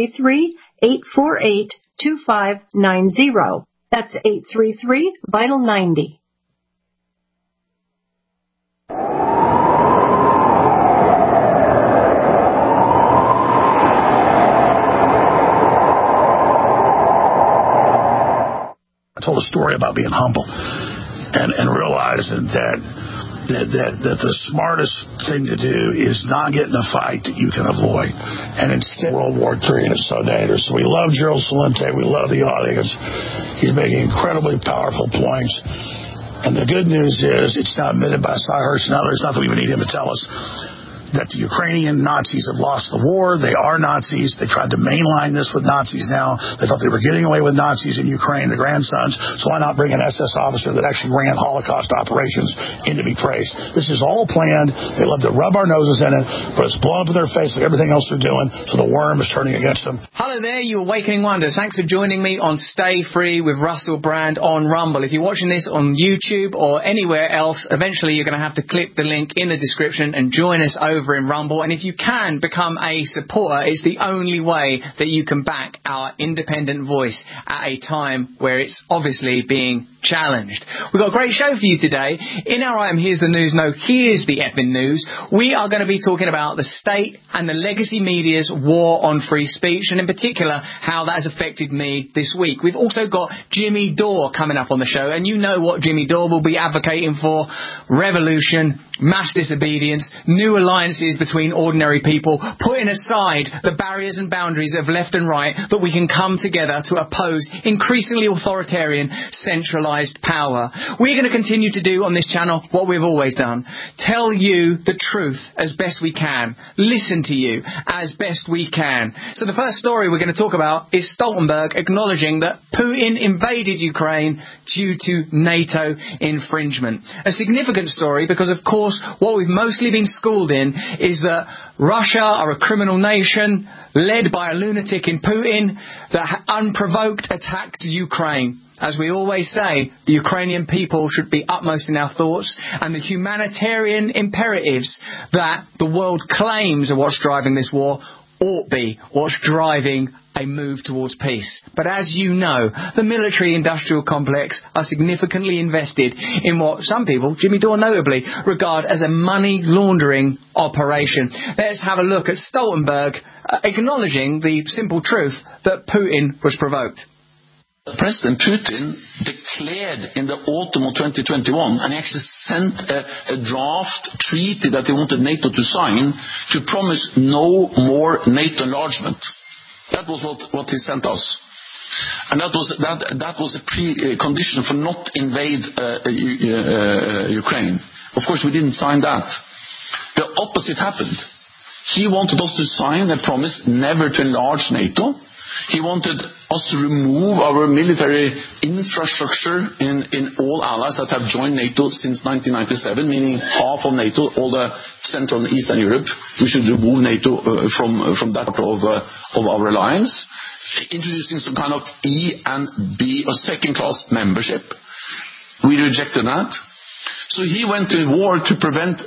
833-848-2590. That's 833-VITAL-90. I told a story about being humble and realizing that the smartest thing to do is not get in a fight that you can avoid. And instead, World War III, and it's so dangerous. So we love Gerald Celente. We love the audience. He's making incredibly powerful points. And the good news is it's now admitted by Cy Hirsch and others, not that we even need him to tell us, that the Ukrainian Nazis have lost the war. They are Nazis. They tried to mainline this with Nazis now. They thought they were getting away with Nazis in Ukraine, the grandsons. So why not bring an SS officer that actually ran Holocaust operations in to be praised? This is all planned. They love to rub our noses in it, but it's blowing up in their face like everything else they're doing, so the worm is turning against them. Hello there, you Awakening Wonders. Thanks for joining me on Stay Free with Russell Brand on Rumble. If you're watching this on YouTube or anywhere else, eventually you're going to have to click the link in the description and join us over in Rumble. And if you can become a supporter, it's the only way that you can back our independent voice at a time where it's obviously being challenged. We've got a great show for you today. In our item, Here's the News, no, here's the effing news. We are going to be talking about the state and the legacy media's war on free speech, and in particular, how that has affected me this week. We've also got Jimmy Dore coming up on the show, and you know what Jimmy Dore will be advocating for: revolution, mass disobedience, new alliances between ordinary people, putting aside the barriers and boundaries of left and right, that we can come together to oppose increasingly authoritarian, centralized power. We're going to continue to do on this channel what we've always done: tell you the truth as best we can, listen to you as best we can. So the first story we're going to talk about is Stoltenberg acknowledging that Putin invaded Ukraine due to NATO infringement. A significant story because, of course, what we've mostly been schooled in is that Russia are a criminal nation led by a lunatic in Putin that unprovoked attacked Ukraine. As we always say, the Ukrainian people should be upmost in our thoughts, and the humanitarian imperatives that the world claims are what's driving this war ought be what's driving a move towards peace. But as you know, the military-industrial complex are significantly invested in what some people, Jimmy Dore notably, regard as a money laundering operation. Let's have a look at Stoltenberg acknowledging the simple truth that Putin was provoked. President Putin declared in the autumn of 2021, and he actually sent a draft treaty that he wanted NATO to sign to promise no more NATO enlargement. That was what he sent us. And that was a precondition for not invade Ukraine. Of course, we didn't sign that. The opposite happened. He wanted us to sign a promise never to enlarge NATO. He wanted us to remove our military infrastructure in all allies that have joined NATO since 1997, meaning half of NATO, all the Central and Eastern Europe. We should remove NATO from that part of our alliance, introducing some kind of E and B or second-class membership. We rejected that. So he went to war to prevent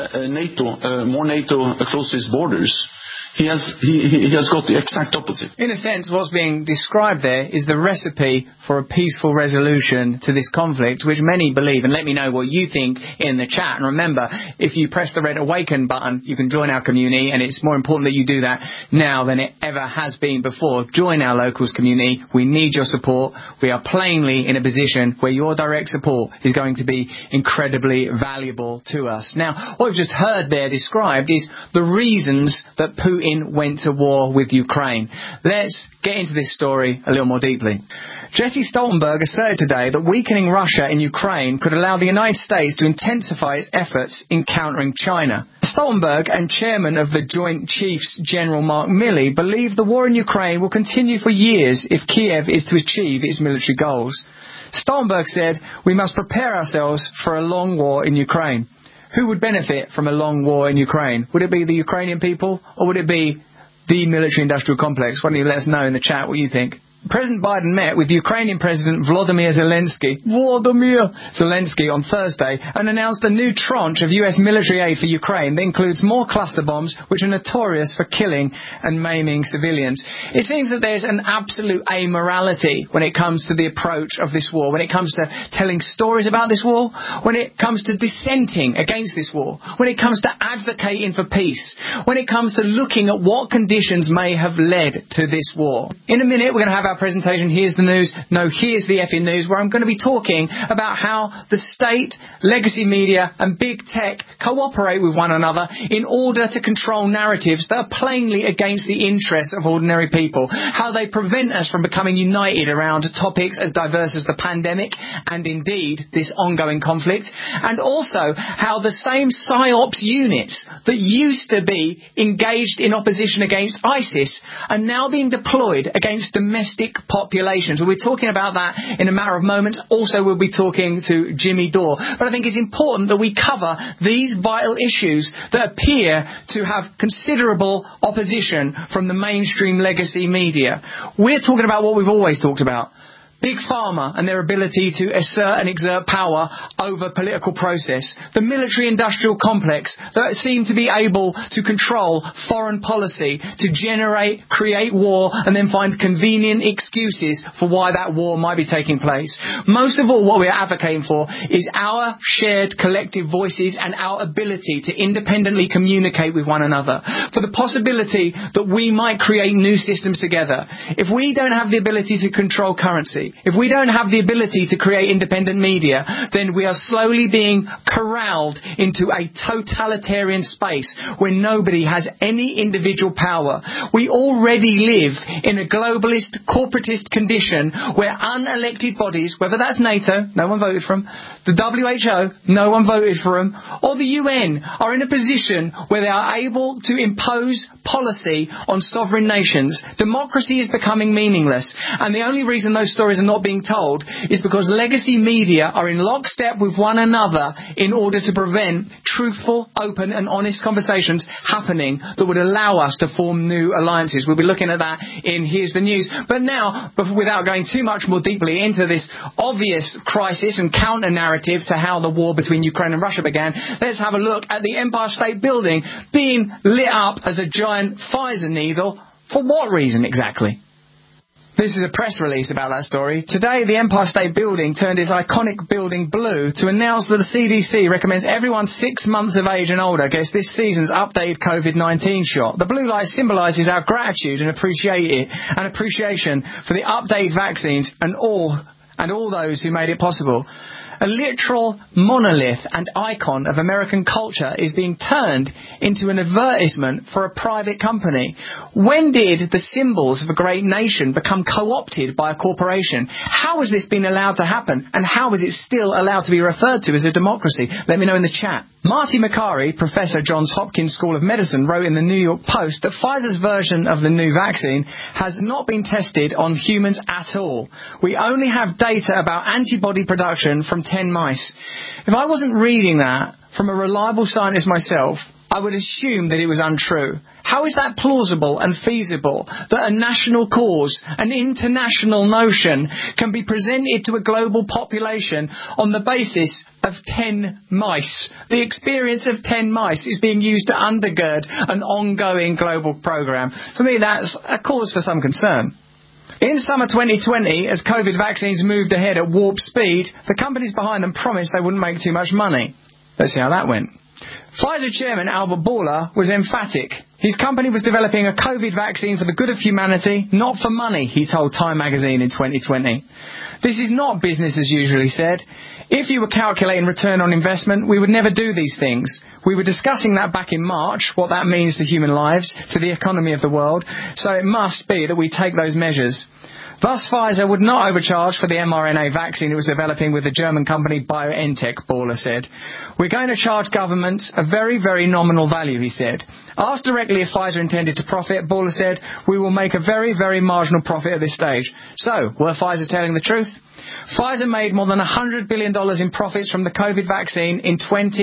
more NATO close to his borders. He has got the exact opposite. In a sense, what's being described there is the recipe for a peaceful resolution to this conflict, which many believe. And let me know what you think in the chat. And remember, if you press the red awaken button, you can join our community. And it's more important that you do that now than it ever has been before. Join our locals community. We need your support. We are plainly in a position where your direct support is going to be incredibly valuable to us. Now, what we've just heard there described is the reasons that Putin went to war with Ukraine. Let's get into this story a little more deeply. Jesse Stoltenberg asserted today that weakening Russia in Ukraine could allow the United States to intensify its efforts in countering China. Stoltenberg and chairman of the Joint Chiefs, General Mark Milley, believe the war in Ukraine will continue for years if Kiev is to achieve its military goals. Stoltenberg said, "We must prepare ourselves for a long war in Ukraine." Who would benefit from a long war in Ukraine? Would it be the Ukrainian people, or would it be the military-industrial complex? Why don't you let us know in the chat what you think? President Biden met with Ukrainian President Volodymyr Zelensky on Thursday and announced a new tranche of US military aid for Ukraine that includes more cluster bombs, which are notorious for killing and maiming civilians. It seems that there's an absolute amorality when it comes to the approach of this war, when it comes to telling stories about this war, when it comes to dissenting against this war, when it comes to advocating for peace, when it comes to looking at what conditions may have led to this war. In a minute, we're going to have our presentation, Here's the News, no, Here's the effing News, where I'm going to be talking about how the state, legacy media and big tech cooperate with one another in order to control narratives that are plainly against the interests of ordinary people, how they prevent us from becoming united around topics as diverse as the pandemic and indeed this ongoing conflict, and also how the same PSYOPs units that used to be engaged in opposition against ISIS are now being deployed against domestic populations. We'll be talking about that in a matter of moments. Also, we'll be talking to Jimmy Dore. But I think it's important that we cover these vital issues that appear to have considerable opposition from the mainstream legacy media. We're talking about what we've always talked about. Big Pharma and their ability to assert and exert power over political process. The military-industrial complex that seem to be able to control foreign policy, to create war, and then find convenient excuses for why that war might be taking place. Most of all, what we're advocating for is our shared collective voices and our ability to independently communicate with one another. For the possibility that we might create new systems together. If we don't have the ability to control currency, if we don't have the ability to create independent media, then we are slowly being corralled into a totalitarian space where nobody has any individual power. We already live in a globalist, corporatist condition where unelected bodies, whether that's NATO, no one voted for them, the WHO, no one voted for them, or the UN, are in a position where they are able to impose policy on sovereign nations. Democracy is becoming meaningless, and the only reason those stories are are not being told is because legacy media are in lockstep with one another in order to prevent truthful, open and honest conversations happening that would allow us to form new alliances. We'll be looking at that in Here's the News. But now, without going too much more deeply into this obvious crisis and counter-narrative to how the war between Ukraine and Russia began, let's have a look at the Empire State Building being lit up as a giant Pfizer needle. For what reason exactly? This is a press release about that story. Today, the Empire State Building turned its iconic building blue to announce that the CDC recommends everyone 6 months of age and older gets this season's updated COVID-19 shot. The blue light symbolises our gratitude and appreciation for the updated vaccines and all those who made it possible. A literal monolith and icon of American culture is being turned into an advertisement for a private company. When did the symbols of a great nation become co-opted by a corporation? How has this been allowed to happen? And how is it still allowed to be referred to as a democracy? Let me know in the chat. Marty Makary, professor at Johns Hopkins School of Medicine, wrote in the New York Post that Pfizer's version of the new vaccine has not been tested on humans at all. We only have data about antibody production from 10 mice. If I wasn't reading that from a reliable scientist myself, I would assume that it was untrue. How is that plausible and feasible that a national cause, an international notion, can be presented to a global population on the basis of 10 mice? The experience of 10 mice is being used to undergird an ongoing global program. For me, that's a cause for some concern. In summer 2020, as COVID vaccines moved ahead at warp speed, the companies behind them promised they wouldn't make too much money. Let's see how that went. Pfizer chairman Albert Bourla was emphatic. His company was developing a COVID vaccine for the good of humanity, not for money, he told Time magazine in 2020. This is not business as usual, he said. If you were calculating return on investment, we would never do these things. We were discussing that back in March, what that means to human lives, to the economy of the world, so it must be that we take those measures. Thus, Pfizer would not overcharge for the mRNA vaccine it was developing with the German company BioNTech, Bourla said. We're going to charge governments a very, very nominal value, he said. Asked directly if Pfizer intended to profit, Bourla said, we will make a very, very marginal profit at this stage. So, were Pfizer telling the truth? Pfizer made more than $100 billion in profits from the COVID vaccine in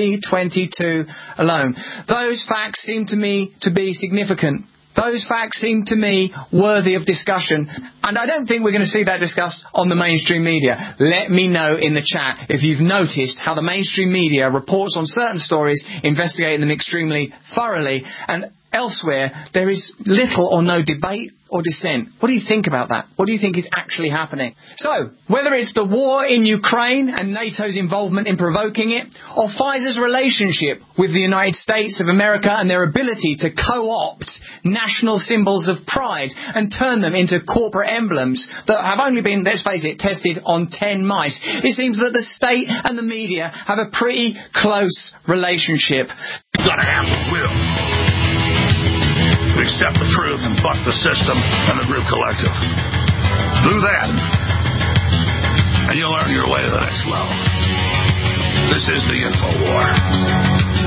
2022 alone. Those facts seem to me to be significant. Those facts seem to me worthy of discussion, and I don't think we're going to see that discussed on the mainstream media. Let me know in the chat if you've noticed how the mainstream media reports on certain stories, investigating them extremely thoroughly, and elsewhere there is little or no debate or dissent. What do you think about that? What do you think is actually happening? So, whether it's the war in Ukraine and NATO's involvement in provoking it, or Pfizer's relationship with the United States of America and their ability to co-opt national symbols of pride and turn them into corporate emblems that have only been, let's face it, tested on 10 mice, it seems that the state and the media have a pretty close relationship. You've got to have the will to accept the truth and buck the system and the group collective. Do that, and you'll earn your way to the next level. This is the InfoWar.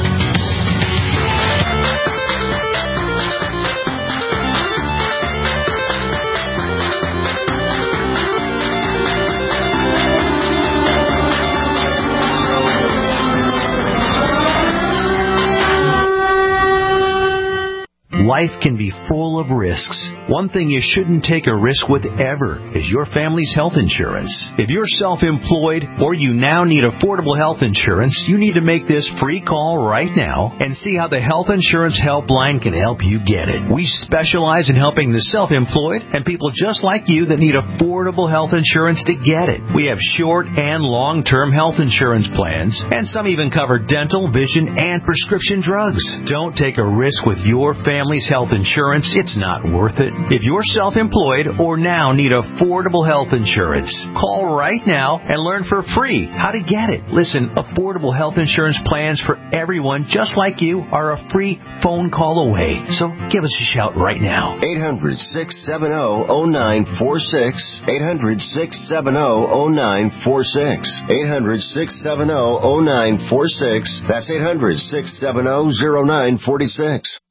Life can be full of risks. One thing you shouldn't take a risk with ever is your family's health insurance. If you're self-employed or you now need affordable health insurance, you need to make this free call right now and see how the Health Insurance Helpline can help you get it. We specialize in helping the self-employed and people just like you that need affordable health insurance to get it. We have short and long-term health insurance plans, and some even cover dental, vision, and prescription drugs. Don't take a risk with your family's health insurance. It's not worth it. If you're self-employed or now need affordable health insurance, call right now and learn for free how to get it. Listen, affordable health insurance plans for everyone just like you are a free phone call away. So give us a shout right now. 800-670-0946. 800-670-0946. 800-670-0946. That's 800-670-0946.